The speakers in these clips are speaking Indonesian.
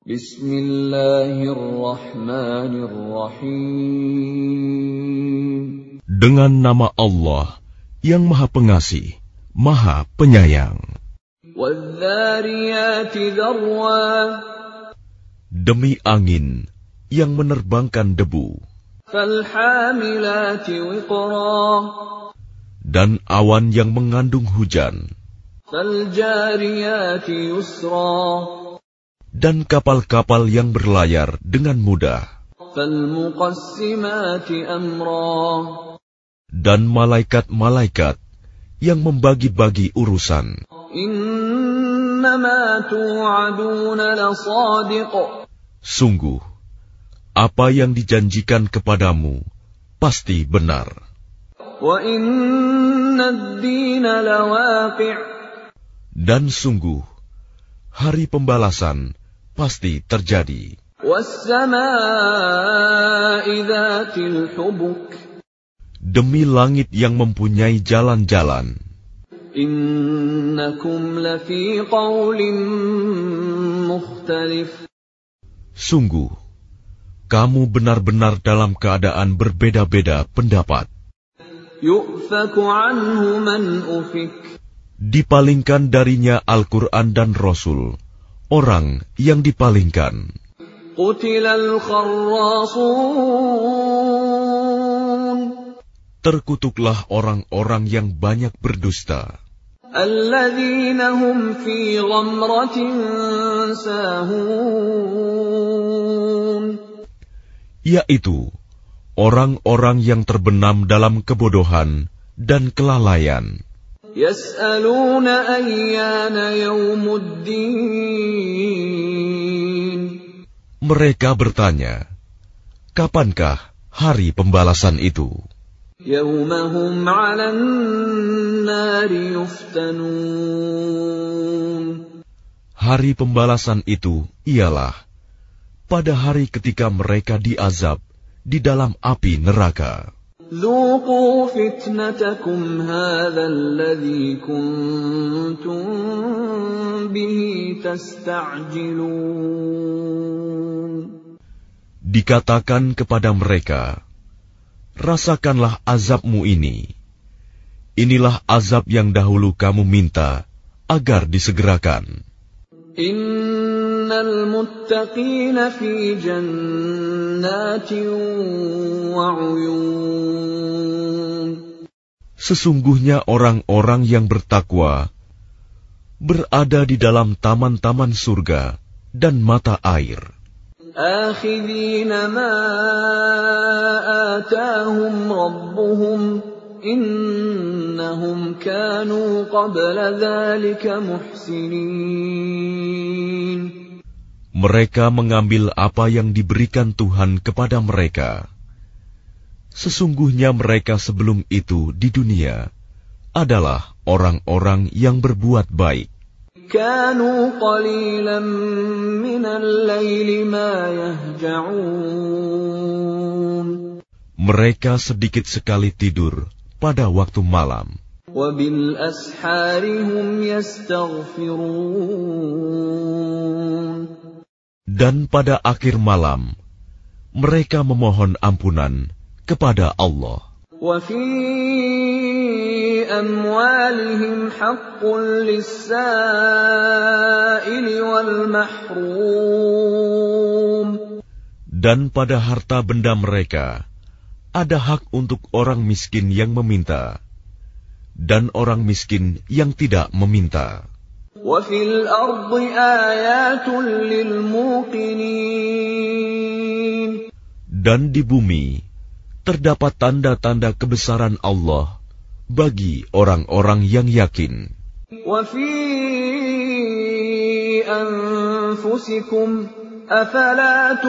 Bismillahirrahmanirrahim. Dengan nama Allah yang Maha Pengasih, Maha Penyayang. Wadh-dhariyati dharwa. Demi angin yang menerbangkan debu. Falhamilati wiqra. Dan awan yang mengandung hujan. Faljariyati yusra. Dan kapal-kapal yang berlayar dengan mudah. Falmuqassimati amra. Dan malaikat-malaikat yang membagi-bagi urusan. Innama tu'aduna lasadiq. Sungguh, apa yang dijanjikan kepadamu pasti benar. Wa inna ad-dina lawaqi'. Dan sungguh, hari pembalasan pasti terjadi. Was-samaa'i dzatil hubuk. Demi langit yang mempunyai jalan-jalan. Innakum lafi qaulin mukhtalif. Sungguh, kamu benar-benar dalam keadaan berbeda-beda pendapat. Yu'faku anhu man ufik. Dipalingkan darinya Al-Quran dan Rasul, orang yang dipalingkan. Qutilal kharrasun. Terkutuklah orang-orang yang banyak berdusta. Alladzina hum fi ghamratin sahun. Yaitu orang-orang yang terbenam dalam kebodohan dan kelalaian. Yas'aluna ayyana yaumuddin. Mereka bertanya, kapankah hari pembalasan itu? Yaumahum 'alan nari yuftanun. Hari pembalasan itu ialah pada hari ketika mereka diazab di dalam api neraka. Dzuqu fitnatakum hadzal ladzi kuntum bihi tasta'jilun. Dikatakan kepada mereka, rasakanlah azabmu ini. Inilah azab yang dahulu kamu minta agar disegerakan. Innal muttaqina fi jannatin wa 'uyun. Sesungguhnya orang-orang yang bertakwa berada di dalam taman-taman surga dan mata air. Akhidhina ma atahum rabbuhum innahum kanu qabla dhalika muhsinin. Mereka mengambil apa yang diberikan Tuhan kepada mereka. Sesungguhnya mereka sebelum itu di dunia adalah orang-orang yang berbuat baik. Kanu qalilan minal laili ma yahja'un. Mereka sedikit sekali tidur pada waktu malam. Wa bil ashari hum yastaghfirun. Dan pada akhir malam mereka memohon ampunan kepada Allah. Wa fi amwalihim haqqun lis-sa'ili wal mahrum. Dan pada harta benda mereka ada hak untuk orang miskin yang meminta dan orang miskin yang tidak meminta. Wa fil ardi ayatun lil muqinin. Dan di bumi terdapat tanda-tanda kebesaran Allah bagi orang-orang yang yakin. Wa fi anfusikum afala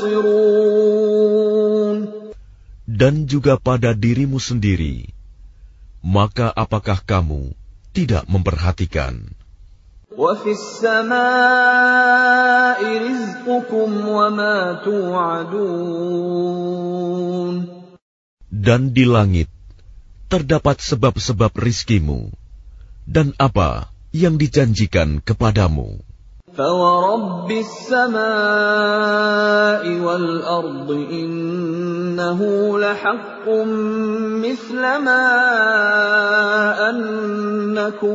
tubsirun. Dan juga pada dirimu sendiri, maka apakah kamu tidak memperhatikan? Wa fis samaa'i rizqukum wa ma tu'adun. Dan di langit terdapat sebab-sebab rizkimu dan apa yang dijanjikan kepadamu. فَوَرَبِّ السَّمَاءِ وَالْأَرْضِ إِنَّهُ لَحَقٌّ مِثْلَ مَا أَنَّكُمْ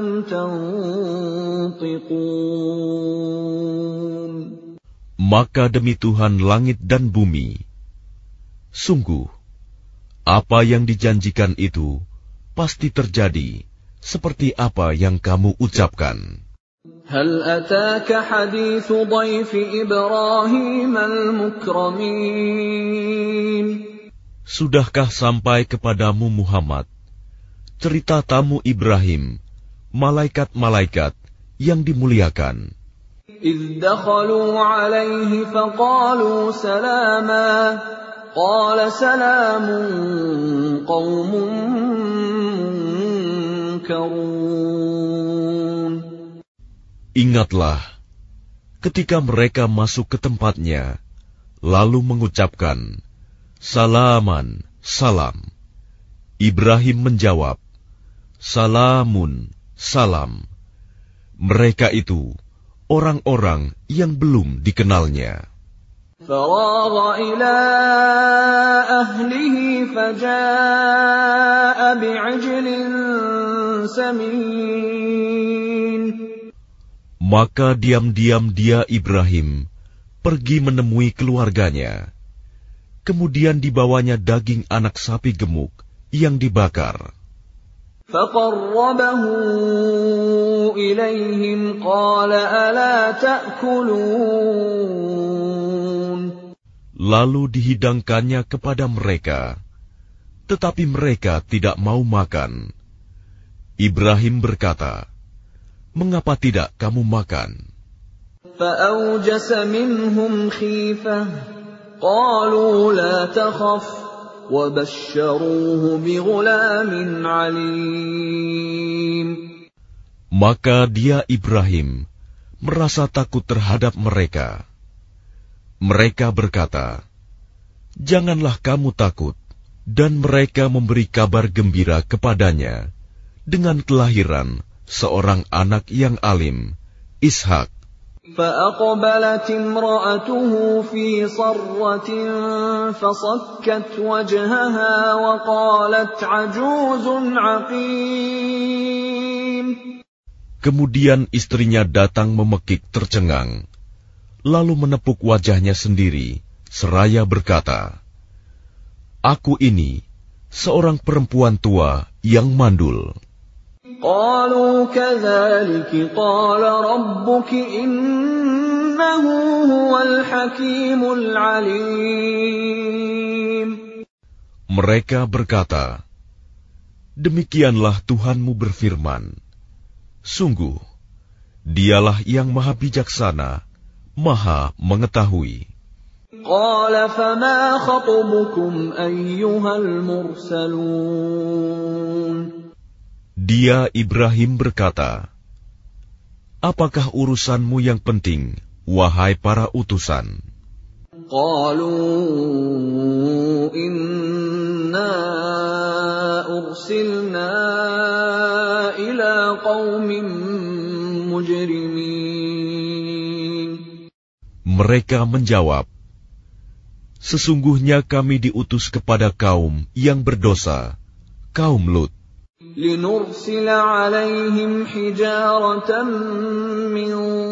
تَنطِقُونَ. Maka demi Tuhan langit dan bumi, sungguh, apa yang dijanjikan itu pasti terjadi seperti apa yang kamu ucapkan. هل أتاك حديث ضيف إبراهيم المكرمين. Sudahkah sampai kepadamu Muhammad cerita tamu Ibrahim, malaikat-malaikat yang dimuliakan? إذ دخلوا عليه فقالوا سلاما قال سلام قوم منكرون. Ingatlah, ketika mereka masuk ke tempatnya, lalu mengucapkan, Salaman, salam. Ibrahim menjawab, Salamun, salam. Mereka itu orang-orang yang belum dikenalnya. فراغ إلى أهله فجاء بعجل سمين. Maka diam-diam dia Ibrahim pergi menemui keluarganya. Kemudian dibawanya daging anak sapi gemuk yang dibakar. فَقَرَّبَهُ إِلَيْهِمْ قَالَ أَلَا تَأْكُلُونَ. Lalu dihidangkannya kepada mereka, tetapi mereka tidak mau makan. Ibrahim berkata, Mengapa tidak kamu makan? فَأَوْجَسَ مِنْهُمْ خِيفَةً قَالُوا لَا تَخَفْ وَبَشَّرُوهُ بِغُلَامٍ عَلِيمٍ. Maka dia Ibrahim merasa takut terhadap mereka. Mereka berkata, Janganlah kamu takut, dan mereka memberi kabar gembira kepadanya dengan kelahiran seorang anak yang alim, Ishak. فَأَقْبَلَتِ امْرَأَتُهُ فِي صَرَّةٍ فَصَكَّتْ وَجْهَهَا وَقَالَتْ عَجُوزٌ عَقِيمٌ. Kemudian istrinya datang memekik tercengang, lalu menepuk wajahnya sendiri, seraya berkata, Aku ini seorang perempuan tua yang mandul. قالوا كذلك قال ربك إنه هو الحكيم العليم. Mereka berkata, Demikianlah Tuhanmu berfirman, Sungguh, Dialah yang maha bijaksana, maha mengetahui. قال فما خطبكم أيها المرسلون. Dia Ibrahim berkata, Apakah urusanmu yang penting, wahai para utusan? قالوا إنا أرسلنا إلى قوم مجرمين. Mereka menjawab, Sesungguhnya kami diutus kepada kaum yang berdosa, kaum Lut. لنرسل عليهم حجارة من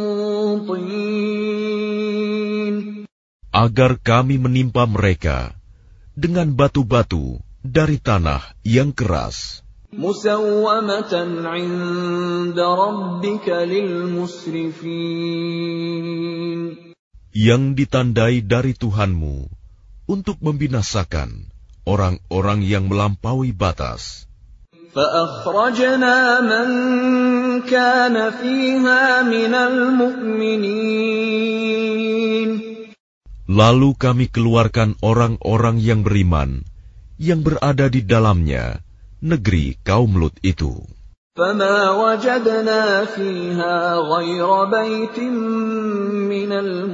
طين. Agar kami menimpa mereka dengan batu-batu dari tanah yang keras. مسومة عند ربك للمسرفين. Yang ditandai dari Tuhanmu untuk membinasakan orang-orang yang melampaui batas. فأخرجنا من كان فيها من المؤمنين. Lalu kami keluarkan orang-orang yang beriman yang berada di dalamnya, negeri kaum Lut itu. فما وجدنا فيها غير بيت من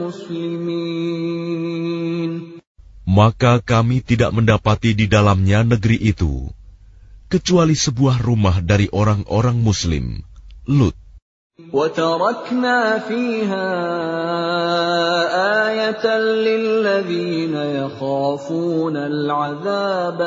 المسلمين. Maka kami tidak mendapati di dalamnya negeri itu kecuali sebuah rumah dari orang-orang Muslim, Lut. وَتَرَكْنَا فِيهَا آيَةً لِّلَّذِينَ يَخَافُونَ الْعَذَابَ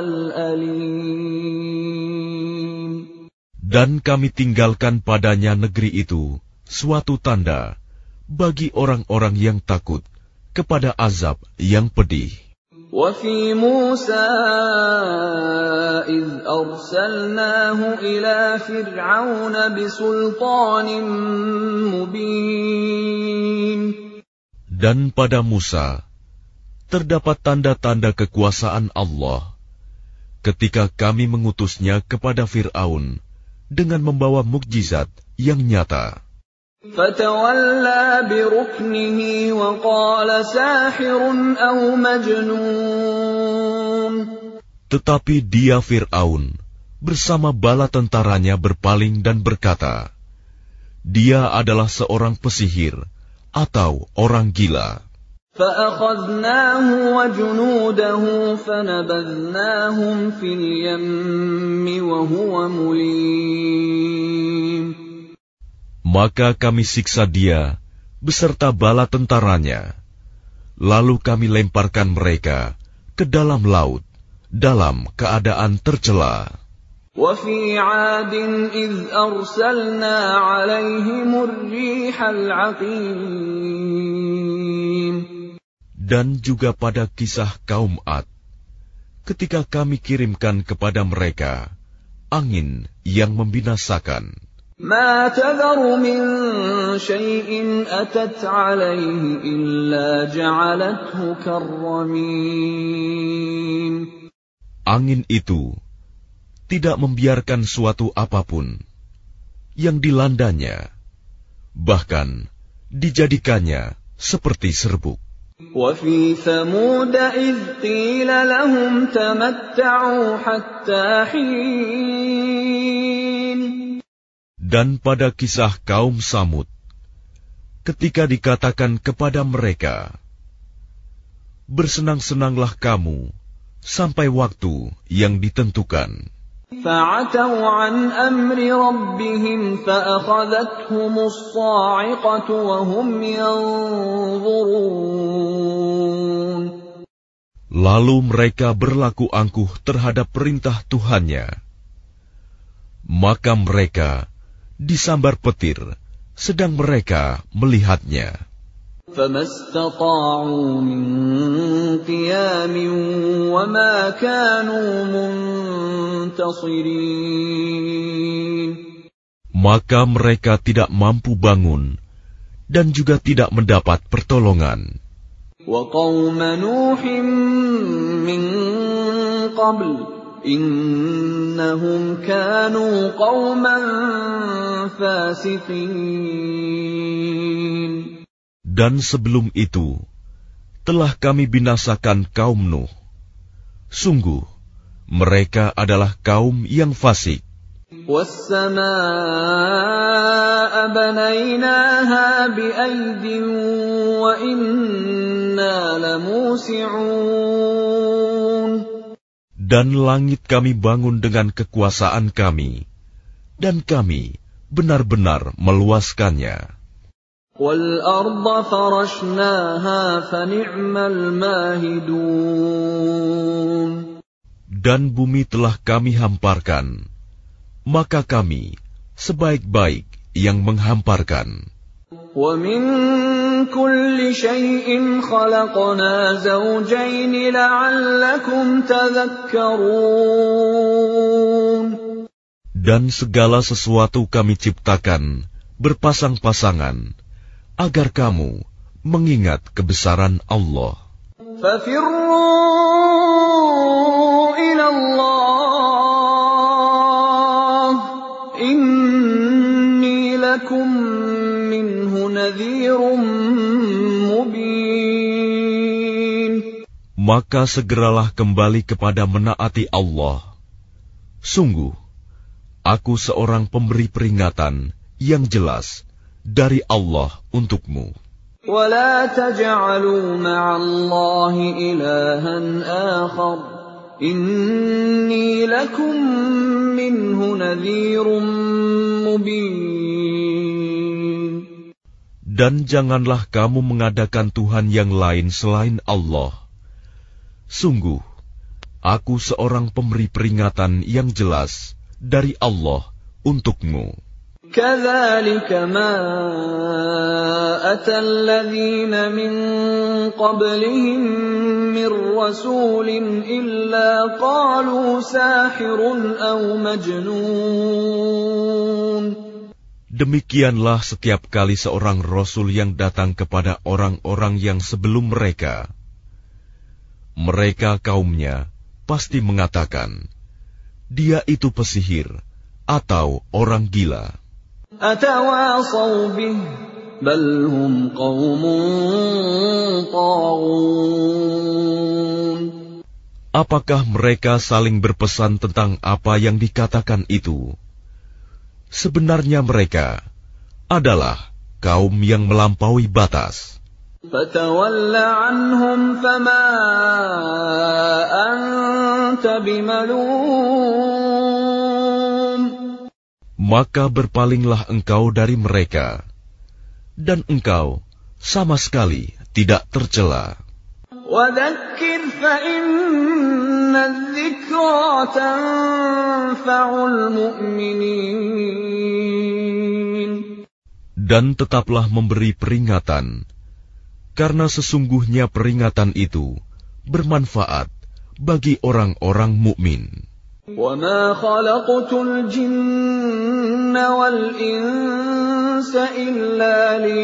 الْأَلِيمَ. Dan kami tinggalkan padanya negeri itu suatu tanda bagi orang-orang yang takut kepada azab yang pedih. وَفِي مُوسَىٰ إِذْ أَرْسَلْنَاهُ إِلَىٰ فِرْعَوْنَ بِسُلْطَانٍ مُّبِينٍ. Dan pada Musa terdapat tanda-tanda kekuasaan Allah ketika kami mengutusnya kepada Fir'aun dengan membawa mukjizat yang nyata. فَتَوَلَّىٰ بِرُكْنِهِ وَقَالَ سَاحِرٌ أَوْ مَجْنُونٌ. Tetapi dia Fir'aun bersama bala tentaranya berpaling dan berkata, dia adalah seorang pesihir atau orang gila. فَأَخَذْنَاهُ وَجُنُودَهُ فَنَبَذْنَاهُمْ فِي الْيَمِّ وَهُوَ مُلِيمٌ. Maka kami siksa dia beserta bala tentaranya, lalu kami lemparkan mereka ke dalam laut dalam keadaan tercela. وَفِي عَادٍ إِذْ أَرْسَلْنَا عَلَيْهِمُ الرِّيحَ الْعَقِيمَ. Dan juga pada kisah kaum Ad, ketika kami kirimkan kepada mereka angin yang membinasakan. مَا تَذَرُ مِن شَيْءٍ أَتَتْ عَلَيْهِ إِلَّا جَعَلَتْهُ كَالرَّمِيمِ. Angin itu tidak membiarkan suatu apapun yang dilandanya, bahkan dijadikannya seperti serbuk. وَفِي ثَمُودَ إِذْ قِيلَ لَهُمْ تَمَتَّعُوا حَتَّىٰ حِينٍ. Dan pada kisah kaum Samud, ketika dikatakan kepada mereka, bersenang-senanglah kamu sampai waktu yang ditentukan. فَعَتَوْا عَنْ أَمْرِ رَبِّهِمْ فَأَخَذَتْهُمُ الصَّاعِقَةُ وَهُمْ يَنظُرُونَ. Lalu mereka berlaku angkuh terhadap perintah Tuhannya. Maka mereka disambar petir sedang mereka melihatnya. فَمَا اسْتَطَاعُوا مِنْ قِيَامٍ وَمَا كَانُوا مُنْتَصِرِينَ. Maka mereka tidak mampu bangun dan juga tidak mendapat pertolongan. وَقَوْمَ نُوحٍ مِّن قَبْلُ إِنَّهُمْ كَانُوا قَوْمًا فَاسِقِينَ. Dan sebelum itu, telah kami binasakan kaum Nuh. Sungguh, mereka adalah kaum yang fasik. وَالسَّمَاءَ بَنَيْنَاهَا بِأَيْدٍ وَإِنَّا لَمُوسِعُونَ. Dan langit kami bangun dengan kekuasaan kami, dan kami benar-benar meluaskannya. وَالْأَرْضَ فَرَشْنَاهَا فَنِعْمَ الْمَاهِدُونَ. Dan bumi telah kami hamparkan, maka kami sebaik-baik yang menghamparkan. وَمِن كُلِّ شَيْءٍ خَلَقْنَا زَوْجَيْنِ لَعَلَّكُمْ تَذَكَّرُونَ. Dan segala sesuatu kami ciptakan berpasang-pasangan, agar kamu mengingat kebesaran Allah. فَفِرُّوا إِلَى اللَّهِ إِنِّي لَكُمْ مِنْهُ نَذِيرٌ مُبِينٌ. Maka segeralah kembali kepada menaati Allah. Sungguh, aku seorang pemberi peringatan yang jelas dari Allah untukmu. وَلَا تَجْعَلُوا مَعَ اللَّهِ إِلَٰهًا آخَرَ إِنِّي لَكُمْ مِنْهُ نَذِيرٌ مُبِينٌ. Dan janganlah kamu mengadakan Tuhan yang lain selain Allah. Sungguh, aku seorang pemberi peringatan yang jelas dari Allah untukmu. كَذَلِكَ مَا أَتَى الَّذِينَ مِن قَبْلِهِم مِّن رَّسُولٍ إِلَّا قَالُوا سَاحِرٌ أَوْ مَجْنُونٌ. Demikianlah setiap kali seorang rasul yang datang kepada orang-orang yang sebelum mereka, kaumnya pasti mengatakan, dia itu pesihir atau orang gila. أَتَوَاصَوْا بِهِ بَلْ هُمْ قَوْمٌ طَاغُونَ. Apakah mereka saling berpesan tentang apa yang dikatakan itu? Sebenarnya mereka adalah kaum yang melampaui batas. فَتَوَلَّ عَنْهُمْ فَمَا أَنْتَ بِمَلُومٍ. Maka berpalinglah engkau dari mereka, dan engkau sama sekali tidak tercela. وَذَكِّرْ فَإِنَّ الذِّكْرَى تَنفَعُ الْمُؤْمِنِينَ. Dan tetaplah memberi peringatan, karena sesungguhnya peringatan itu bermanfaat bagi orang-orang mukmin. وَمَا خَلَقْتُ الْجِنَّ وَالْإِنسَ إِلَّا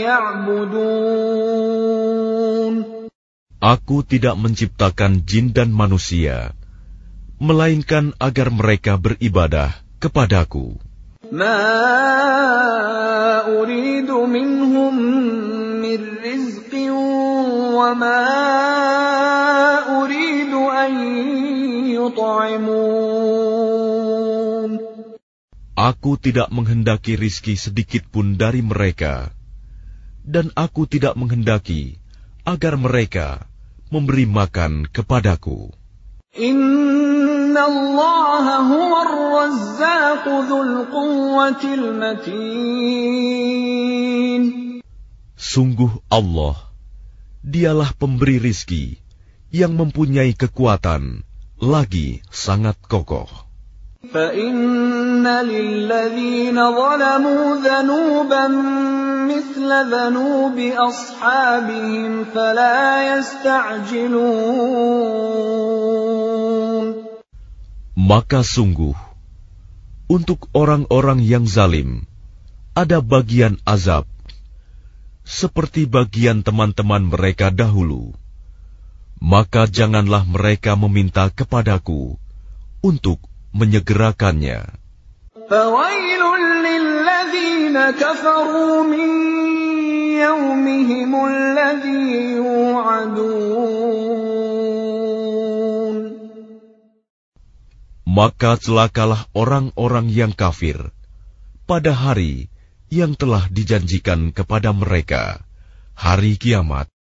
لِيَعْبُدُونِ. Aku tidak menciptakan jin dan manusia, melainkan agar mereka beribadah kepadaku. مَا أُرِيدُ مِنْهُمْ مِنْ رِزْقٍ وَمَا أُرِيدُ أَنْ يُطْعِمُونِ. Aku tidak menghendaki rizki sedikit pun dari mereka, dan aku tidak menghendaki agar mereka memberi makan kepadaku. Inna Allah huwa ar-razzaq dzul quwwatil matin. Sungguh Allah, dialah pemberi rizki yang mempunyai kekuatan lagi sangat kokoh. فَإِنَّ لِلَّذِينَ ظَلَمُوا ذَنُوبًا مِثْلَ ذَنُوبِ أَصْحَابِهِمْ فَلَا يَسْتَعْجِلُونَ. Maka sungguh, untuk orang-orang yang zalim, ada bagian azab, seperti bagian teman-teman mereka dahulu. Maka janganlah mereka meminta kepadaku untuk menyegerakannya. فَوَيْلٌ لِلَّذِينَ كَفَرُوا مِنْ يَوْمِهِمُ الَّذِي يُوعَدُونَ. Maka celakalah orang-orang yang kafir pada hari yang telah dijanjikan kepada mereka, hari kiamat.